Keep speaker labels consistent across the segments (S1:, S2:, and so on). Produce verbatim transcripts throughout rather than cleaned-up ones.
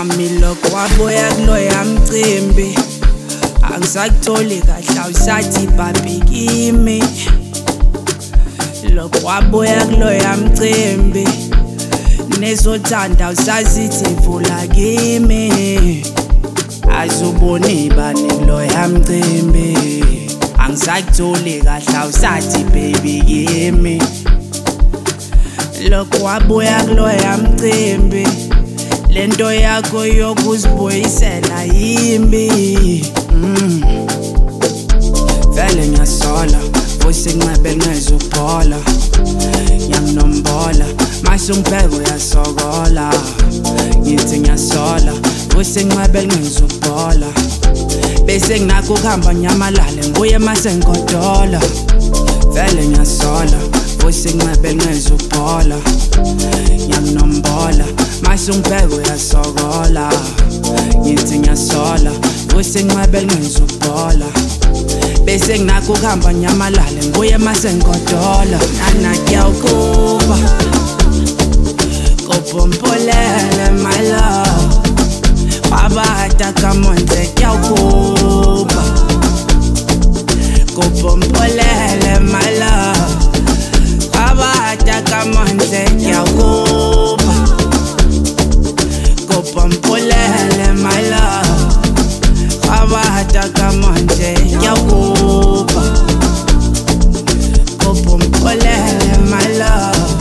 S1: mami lokho wabuya kuloya mcimbi angisakutholi kahle awusathi baby kimi lokho wabuya kuloya mcimbi nezothanda awusazithi vula kimi azuboni bani kuloya mcimbi angisakutholi kahle awusathi baby kimi lokho wabuya kuloya mcimbi lento yakho yokuzibuyisela yimbi mm. Vele ngiyasola futhi ngingabe ngizuphola ngiyanombola mase ungibheka uyasokola ngithi ngiyasola futhi ngingabe ngizuphola bese nginakho ukuhamba nyamalale ngibuye mase ngigodola vele ngiyasola futhi ngingabe ngizuphola ngiyanombola mase ungibheka uyasokola ngithi ngiyasola futhi ngingabe ngizuphola bese nginakho ukuhamba nyamalale ngibuye mase ngigodola nana kuyawukuba kopompolele my love wabata kamonze kuyawukuba kopompolele my love wabata kamonze kuyawukuba kopompolele my love wabata kamonze kuyawukuba kopompolele my love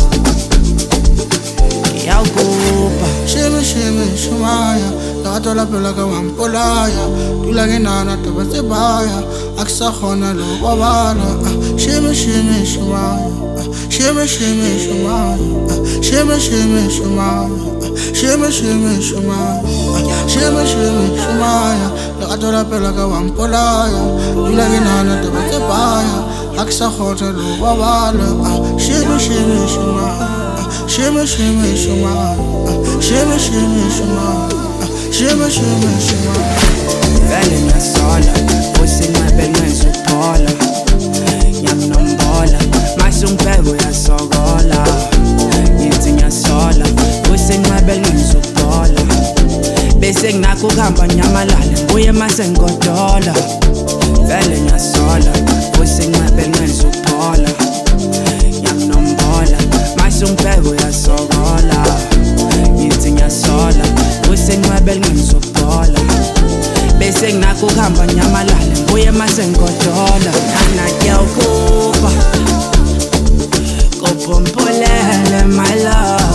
S1: kuyawukuba
S2: sheme sheme shumaya latola pela ka wampolaya tulage nana tabasebaya aksahona lo babala sheme sheme shumaya sheme sheme shumaya sheme sheme shumaya sheme sheme shumaya sheme sheme shumaya latola pela ka wampolaya tulage nana tabasebaya aksahona lo babala sheme sheme shumaya sheme sheme shumaya sheme sheme shumaya sheme sheme shumaya
S1: vele ngiyasola futhi ngingabe ngizuphola ngiyanombola mase ungibheka uyasokola ngithi ngiyasola futhi ngingabe ngizuphola bese nginakho ukuhamba nyamalale ngibuye mase ngigodola vele ngiyasola futhi ngingabe ngizuphola ngiyanombola mase ungibheka uyasokola ngithi ngiyasola futhi ngingabe ngizuphola bese nginakho ukuhamba nyamalale ngibuye mase ngigodola nana kuyawukuba kopompolele my love